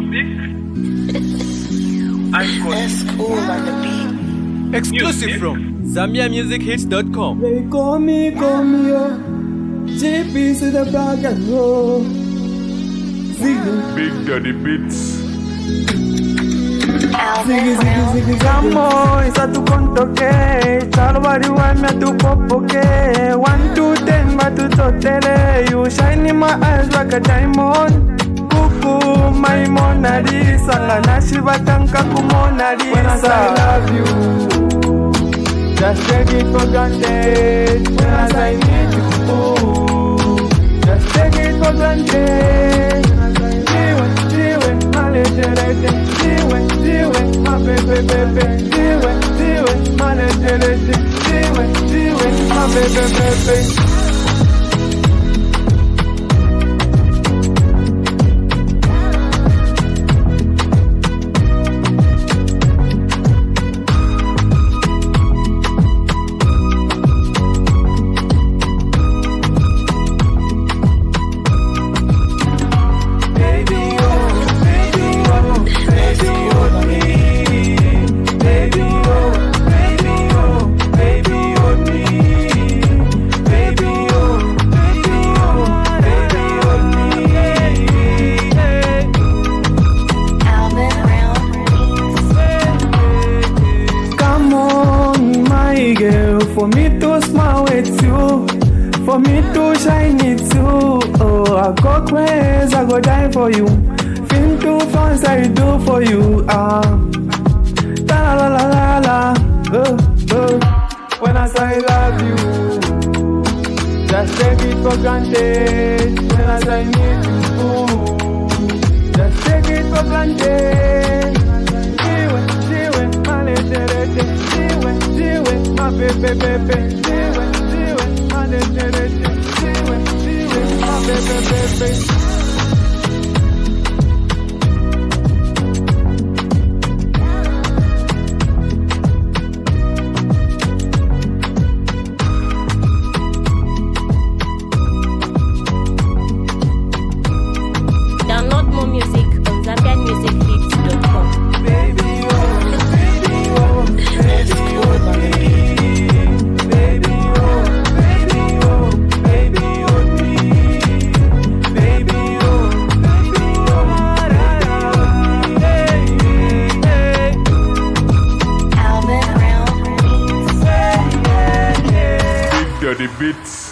That's cool on the beat. Exclusive from ZambiaMusicHits.com. They call me, yo. JP to the back and roll. Big Daddy Beats. Come on, it's a tu conto que Chalwari one me tu popo que 1 to 10 ma tu totele. You shine in my eyes like a diamond. Cuckoo, my Mona Lisa. Lana Shiva Tanka Mona Lisa. When I say I love you, just take it for granted. When I say I need you, just take it for granted. Jiwe, my little lady. Jiwe, my baby. Jiwe, my little lady. Jiwe, my baby. For me to smile with you, for me to shine with you. Oh, I go crazy, I go die for you. Think too fast, I do for you. La la la la la. When I say I love you, just take it for granted. When I say I need you, just take it for granted. Jiwe, my little lady. Jiwe, my baby. Jiwe, my little lady. Jiwe, my baby. Download more music on ZambiaMusicHits.com. Baby, oh, baby, That's cool on the beat. baby, Alvin Brown Beats. Big Daddy Beats.